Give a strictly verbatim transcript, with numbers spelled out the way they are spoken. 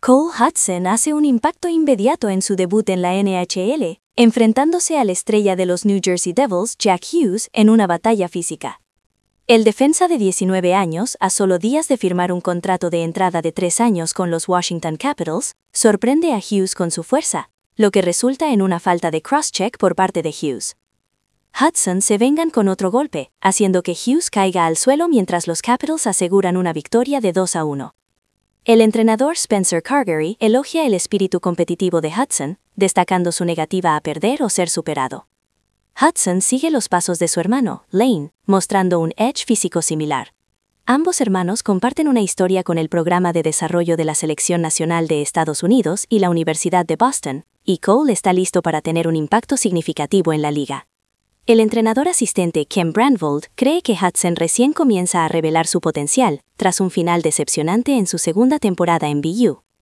Cole Hudson hace un impacto inmediato en su debut en la N H L, enfrentándose a la estrella de los New Jersey Devils, Jack Hughes, en una batalla física. El defensa de diecinueve años, a solo días de firmar un contrato de entrada de tres años con los Washington Capitals, sorprende a Hughes con su fuerza, lo que resulta en una falta de cross-check por parte de Hughes. Hudson se vengan con otro golpe, haciendo que Hughes caiga al suelo mientras los Capitals aseguran una victoria de dos a uno. El entrenador Spencer Cargery elogia el espíritu competitivo de Hudson, destacando su negativa a perder o ser superado. Hudson sigue los pasos de su hermano, Lane, mostrando un edge físico similar. Ambos hermanos comparten una historia con el programa de desarrollo de la Selección Nacional de Estados Unidos y la Universidad de Boston, y Cole está listo para tener un impacto significativo en la liga. El entrenador asistente Ken Brandvold cree que Hudson recién comienza a revelar su potencial, tras un final decepcionante en su segunda temporada en B U.